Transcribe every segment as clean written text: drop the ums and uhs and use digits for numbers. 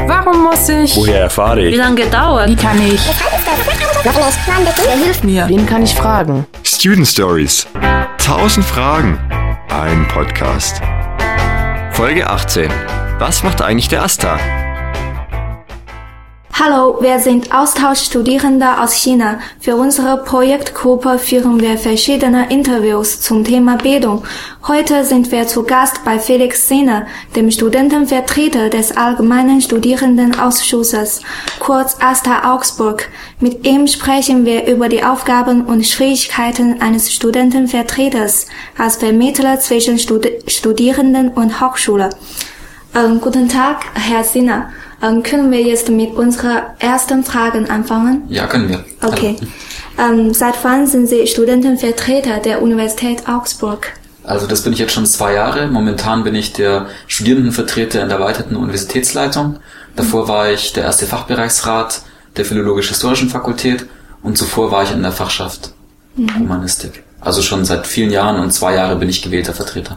Warum muss ich? Woher erfahre ich? Wie lange dauert? Wie kann ich? Wer hilft mir? Wen kann ich fragen? Student Stories. 1000 Fragen. Ein Podcast. Folge 18. Was macht eigentlich der AStA? Hallo, wir sind Austauschstudierende aus China. Für unsere Projektgruppe führen wir verschiedene Interviews zum Thema Bildung. Heute sind wir zu Gast bei Felix Sinner, dem Studentenvertreter des Allgemeinen Studierendenausschusses, kurz AStA Augsburg. Mit ihm sprechen wir über die Aufgaben und Schwierigkeiten eines Studentenvertreters als Vermittler zwischen Studierenden und Hochschule. Guten Tag, Herr Sinner. Können wir jetzt mit unserer ersten Frage anfangen? Ja, können wir. Okay. Seit wann sind Sie Studentenvertreter der Universität Augsburg? Also das bin ich jetzt schon 2 Jahre. Momentan bin ich der Studierendenvertreter in der erweiterten Universitätsleitung. Davor war ich der erste Fachbereichsrat der Philologisch-Historischen Fakultät und zuvor war ich in der Fachschaft Romanistik. Also schon seit vielen Jahren und 2 Jahre bin ich gewählter Vertreter.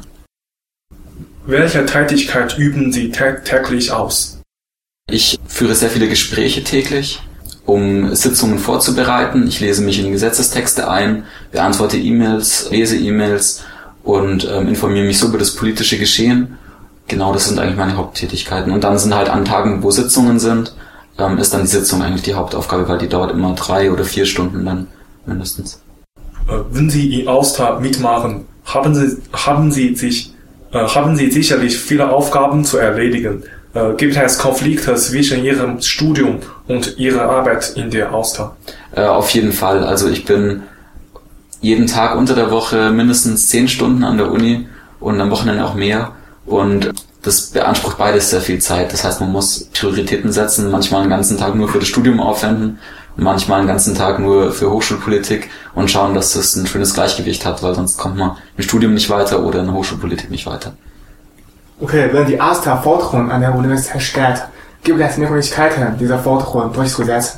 Welche Tätigkeit üben Sie täglich aus? Ich führe sehr viele Gespräche täglich, um Sitzungen vorzubereiten. Ich lese mich in die Gesetzestexte ein, beantworte E-Mails, lese E-Mails und informiere mich so über das politische Geschehen. Genau, das sind eigentlich meine Haupttätigkeiten. Und dann sind halt an Tagen, wo Sitzungen sind, ist dann die Sitzung eigentlich die Hauptaufgabe, weil die dauert immer 3 oder 4 Stunden dann mindestens. Wenn Sie in AStA mitmachen, haben Sie sicherlich viele Aufgaben zu erledigen. Gibt es Konflikte zwischen Ihrem Studium und Ihrer Arbeit in der AStA? Auf jeden Fall. Also ich bin jeden Tag unter der Woche mindestens 10 Stunden an der Uni und am Wochenende auch mehr. Und das beansprucht beides sehr viel Zeit. Das heißt, man muss Prioritäten setzen, manchmal einen ganzen Tag nur für das Studium aufwenden, manchmal einen ganzen Tag nur für Hochschulpolitik und schauen, dass das ein schönes Gleichgewicht hat, weil sonst kommt man im Studium nicht weiter oder in der Hochschulpolitik nicht weiter. Okay, wenn die AStA Forderungen an der Universität stellt, gibt es Möglichkeiten, diese Forderungen durchzusetzen?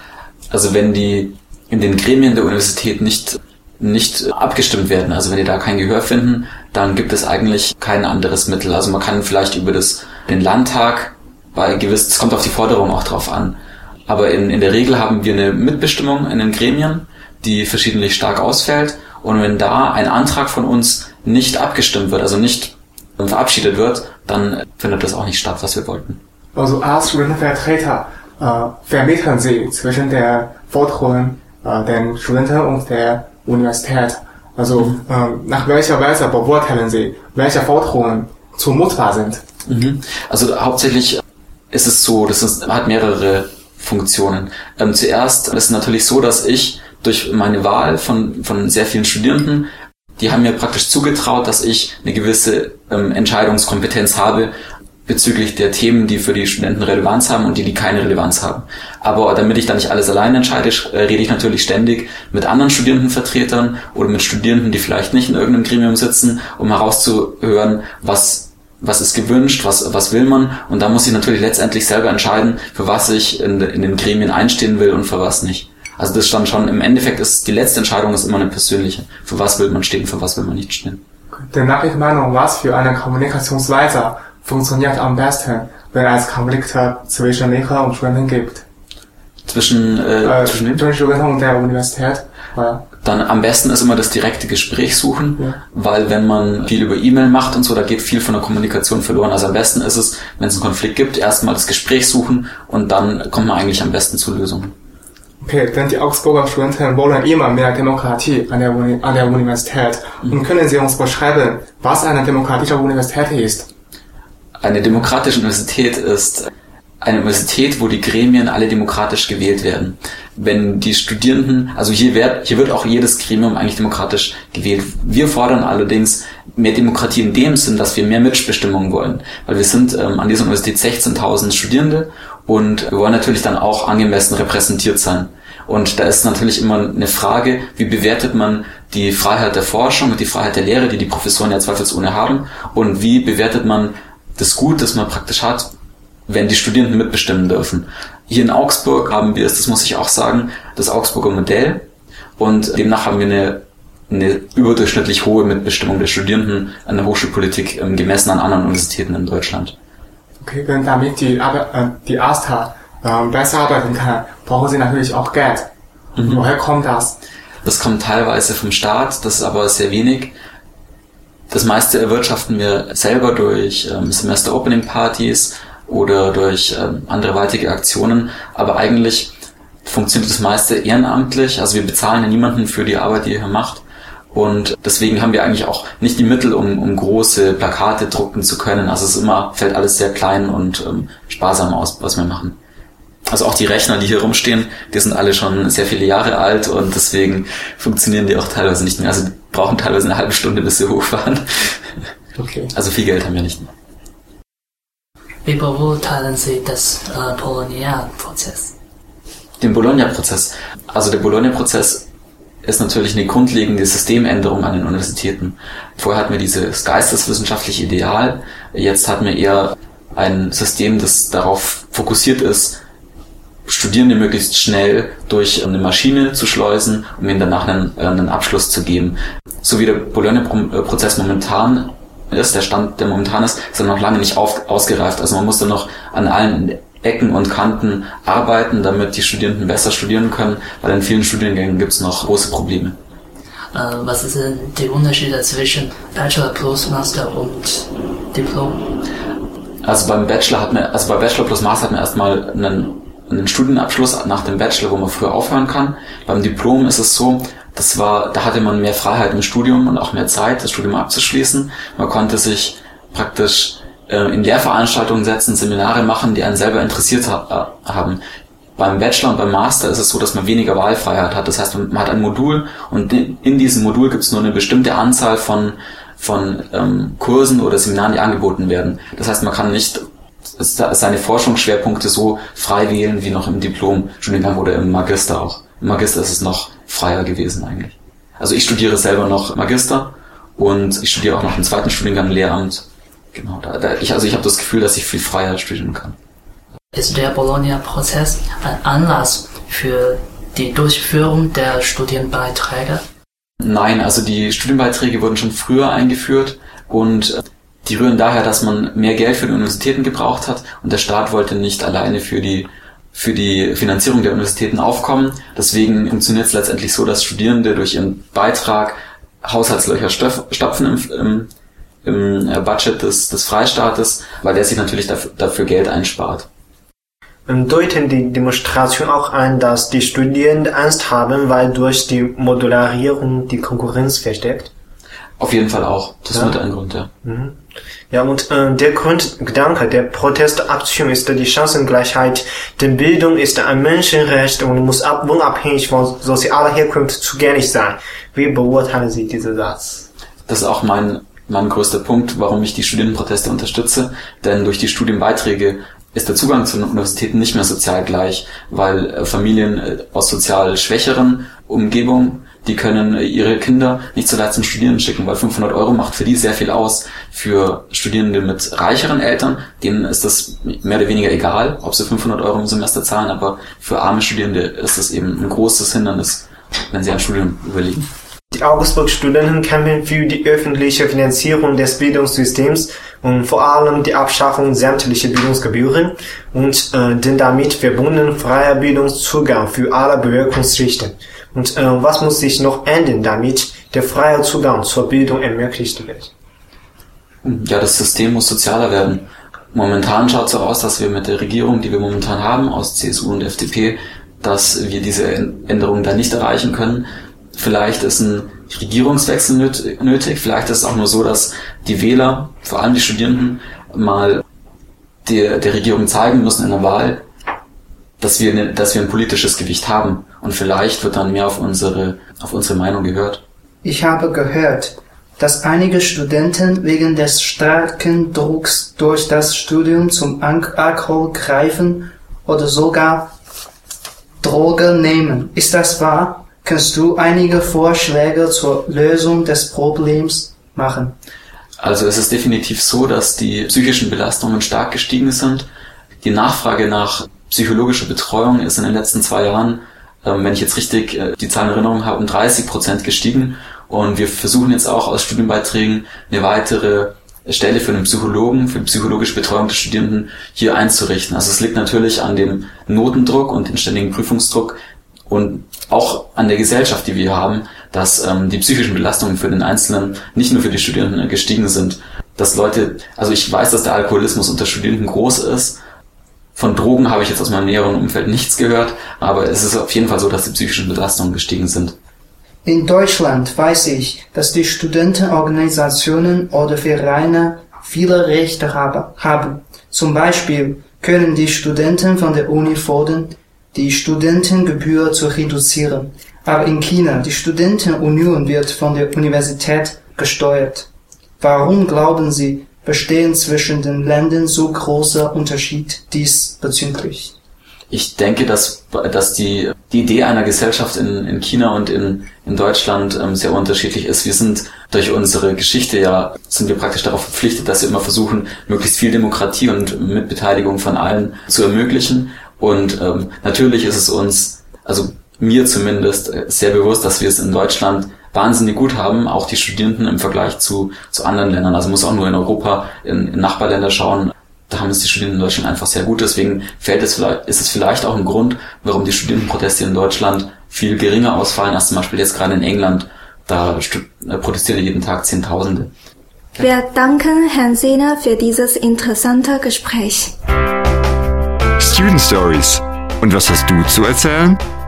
Also wenn die in den Gremien der Universität nicht abgestimmt werden, also wenn die da kein Gehör finden, dann gibt es eigentlich kein anderes Mittel. Also man kann vielleicht über den Landtag es kommt auf die Forderung auch drauf an. Aber in der Regel haben wir eine Mitbestimmung in den Gremien, die verschiedentlich stark ausfällt. Und wenn da ein Antrag von uns nicht abgestimmt wird, also nicht verabschiedet wird, dann findet das auch nicht statt, was wir wollten. Also als Studentenvertreter vermitteln Sie zwischen der Forderungen der Studenten und der Universität. Also nach welcher Weise beurteilen Sie, welche Forderungen zumutbar sind? Also hauptsächlich ist es so, hat mehrere Funktionen. Zuerst ist es natürlich so, dass ich durch meine Wahl von sehr vielen Studierenden, die haben mir praktisch zugetraut, dass ich eine gewisse Entscheidungskompetenz habe bezüglich der Themen, die für die Studenten Relevanz haben und die keine Relevanz haben. Aber damit ich da nicht alles allein entscheide, rede ich natürlich ständig mit anderen Studierendenvertretern oder mit Studierenden, die vielleicht nicht in irgendeinem Gremium sitzen, um herauszuhören, was ist gewünscht, was will man. Und da muss ich natürlich letztendlich selber entscheiden, für was ich in den Gremien einstehen will und für was nicht. Also das stand schon, im Endeffekt ist die letzte Entscheidung ist immer eine persönliche. Für was will man stehen, für was will man nicht stehen. Nach Ihrer Meinung, was für eine Kommunikationsweise funktioniert am besten, wenn es Konflikte zwischen Lehrer und Studenten gibt? Zwischen Studenten und der Universität? Dann am besten ist immer das direkte Gespräch suchen, weil wenn man viel über E-Mail macht und so, da geht viel von der Kommunikation verloren. Also am besten ist es, wenn es einen Konflikt gibt, erstmal das Gespräch suchen und dann kommt man eigentlich am besten zu Lösungen. Okay, denn die Augsburger Studenten wollen immer mehr Demokratie an der Universität. Und können Sie uns beschreiben, was eine demokratische Universität ist? Eine demokratische Universität ist eine Universität, wo die Gremien alle demokratisch gewählt werden. Wenn die Studierenden, also hier wird auch jedes Gremium eigentlich demokratisch gewählt. Wir fordern allerdings mehr Demokratie in dem Sinn, dass wir mehr Mitbestimmung wollen. Weil wir sind an dieser Universität 16.000 Studierende und wir wollen natürlich dann auch angemessen repräsentiert sein. Und da ist natürlich immer eine Frage, wie bewertet man die Freiheit der Forschung und die Freiheit der Lehre, die die Professoren ja zweifelsohne haben, und wie bewertet man das Gut, das man praktisch hat, wenn die Studierenden mitbestimmen dürfen. Hier in Augsburg haben wir, das muss ich auch sagen, das Augsburger Modell, und demnach haben wir eine überdurchschnittlich hohe Mitbestimmung der Studierenden an der Hochschulpolitik gemessen an anderen Universitäten in Deutschland. Okay, und damit die AStA besser arbeiten kann, brauchen sie natürlich auch Geld. Woher kommt das? Das kommt teilweise vom Staat, das ist aber sehr wenig. Das meiste erwirtschaften wir selber durch Semester-Opening-Partys oder durch anderweitige Aktionen, aber eigentlich funktioniert das meiste ehrenamtlich, also wir bezahlen ja niemanden für die Arbeit, die er hier macht. Und deswegen haben wir eigentlich auch nicht die Mittel, um große Plakate drucken zu können. Also fällt alles sehr klein und sparsam aus, was wir machen. Also auch die Rechner, die hier rumstehen, die sind alle schon sehr viele Jahre alt und deswegen funktionieren die auch teilweise nicht mehr. Also die brauchen teilweise eine halbe Stunde, bis sie hochfahren. Okay. Also viel Geld haben wir nicht mehr. Wie beurteilen Sie das Bologna-Prozess? Den Bologna-Prozess. Also der Bologna-Prozess ist natürlich eine grundlegende Systemänderung an den Universitäten. Vorher hatten wir dieses geisteswissenschaftliche Ideal, jetzt hatten wir eher ein System, das darauf fokussiert ist, Studierende möglichst schnell durch eine Maschine zu schleusen, um ihnen danach einen Abschluss zu geben. So wie der Bologna-Prozess momentan ist, der Stand, der momentan ist er noch lange nicht ausgereift. Also man muss dann noch an allen Ecken und Kanten arbeiten, damit die Studierenden besser studieren können, weil in vielen Studiengängen gibt es noch große Probleme. Was sind die Unterschiede zwischen Bachelor plus Master und Diplom? Also bei Bachelor plus Master hat man erstmal einen Studienabschluss nach dem Bachelor, wo man früher aufhören kann. Beim Diplom ist es so, da hatte man mehr Freiheit im Studium und auch mehr Zeit, das Studium abzuschließen. Man konnte sich praktisch in Lehrveranstaltungen setzen, Seminare machen, die einen selber interessiert haben. Beim Bachelor und beim Master ist es so, dass man weniger Wahlfreiheit hat. Das heißt, man hat ein Modul und in diesem Modul gibt es nur eine bestimmte Anzahl von Kursen oder Seminaren, die angeboten werden. Das heißt, man kann nicht seine Forschungsschwerpunkte so frei wählen wie noch im Diplom-Studiengang oder im Magister auch. Im Magister ist es noch freier gewesen eigentlich. Also ich studiere selber noch Magister und ich studiere auch noch einen zweiten Studiengang Lehramt. Genau, ich habe das Gefühl, dass ich viel freier studieren kann. Ist der Bologna-Prozess ein Anlass für die Durchführung der Studienbeiträge? Nein, also die Studienbeiträge wurden schon früher eingeführt und die rühren daher, dass man mehr Geld für die Universitäten gebraucht hat und der Staat wollte nicht alleine für die Finanzierung der Universitäten aufkommen. Deswegen funktioniert es letztendlich so, dass Studierende durch ihren Beitrag Haushaltslöcher stopfen im Budget des Freistaates, weil der sich natürlich dafür Geld einspart. Deuten die Demonstration auch an, dass die Studierenden Angst haben, weil durch die Modularisierung die Konkurrenz verstärkt? Auf jeden Fall auch. Das ist mit ein Grund, ja. Mhm. Ja, und der Grundgedanke der Protestaktion ist die Chancengleichheit. Denn Bildung ist ein Menschenrecht und muss unabhängig von sozialer Herkunft zugänglich sein. Wie beurteilen Sie diesen Satz? Das ist auch mein größter Punkt, warum ich die Studentenproteste unterstütze. Denn durch die Studienbeiträge ist der Zugang zu den Universitäten nicht mehr sozial gleich, weil Familien aus sozial schwächeren Umgebungen, die können ihre Kinder nicht so leicht zum Studieren schicken, weil 500 € macht für die sehr viel aus. Für Studierende mit reicheren Eltern, denen ist das mehr oder weniger egal, ob sie 500 € im Semester zahlen, aber für arme Studierende ist das eben ein großes Hindernis, wenn sie ein Studium überlegen. Die Augsburg-Studenten kämpfen für die öffentliche Finanzierung des Bildungssystems und vor allem die Abschaffung sämtlicher Bildungsgebühren und den damit verbundenen freier Bildungszugang für alle Bevölkerungsschichten. Und was muss sich noch ändern, damit der freie Zugang zur Bildung ermöglicht wird? Ja, das System muss sozialer werden. Momentan schaut es so aus, dass wir mit der Regierung, die wir momentan haben, aus CSU und FDP, dass wir diese Änderungen da nicht erreichen können. Vielleicht ist ein Regierungswechsel nötig. Vielleicht ist es auch nur so, dass die Wähler, vor allem die Studierenden, mal der Regierung zeigen müssen in der Wahl, dass wir ein politisches Gewicht haben. Und vielleicht wird dann mehr auf unsere Meinung gehört. Ich habe gehört, dass einige Studenten wegen des starken Drucks durch das Studium zum Alkohol greifen oder sogar Drogen nehmen. Ist das wahr? Kannst du einige Vorschläge zur Lösung des Problems machen? Also es ist definitiv so, dass die psychischen Belastungen stark gestiegen sind. Die Nachfrage nach psychologischer Betreuung ist in den letzten 2 Jahren, wenn ich jetzt richtig die Zahlen in Erinnerung habe, um 30% gestiegen. Und wir versuchen jetzt auch aus Studienbeiträgen eine weitere Stelle für einen Psychologen, für die psychologische Betreuung der Studierenden hier einzurichten. Also es liegt natürlich an dem Notendruck und dem ständigen Prüfungsdruck und auch an der Gesellschaft, die wir hier haben, dass die psychischen Belastungen für den Einzelnen, nicht nur für die Studierenden, gestiegen sind. Dass Leute, also ich weiß, dass der Alkoholismus unter Studierenden groß ist. Von Drogen habe ich jetzt aus meinem näheren Umfeld nichts gehört, aber es ist auf jeden Fall so, dass die psychischen Belastungen gestiegen sind. In Deutschland weiß ich, dass die Studentenorganisationen oder Vereine viele Rechte haben. Zum Beispiel können die Studenten von der Uni fordern, die Studentengebühr zu reduzieren. Aber in China, die Studentenunion wird von der Universität gesteuert. Warum glauben Sie, bestehen zwischen den Ländern so großer Unterschied diesbezüglich? Ich denke, dass die Idee einer Gesellschaft in China und in Deutschland sehr unterschiedlich ist. Wir sind durch unsere Geschichte sind wir praktisch darauf verpflichtet, dass wir immer versuchen, möglichst viel Demokratie und Mitbeteiligung von allen zu ermöglichen. Und natürlich ist es uns, also mir zumindest, sehr bewusst, dass wir es in Deutschland wahnsinnig gut haben, auch die Studierenden im Vergleich zu anderen Ländern. Also man muss auch nur in Europa, in Nachbarländer schauen. Da haben es die Studierenden in Deutschland einfach sehr gut. Deswegen ist es vielleicht auch ein Grund, warum die Studentenproteste in Deutschland viel geringer ausfallen als zum Beispiel jetzt gerade in England. Da protestieren jeden Tag Zehntausende. Wir danken Herrn Sehner für dieses interessante Gespräch. Student Stories. Und was hast du zu erzählen?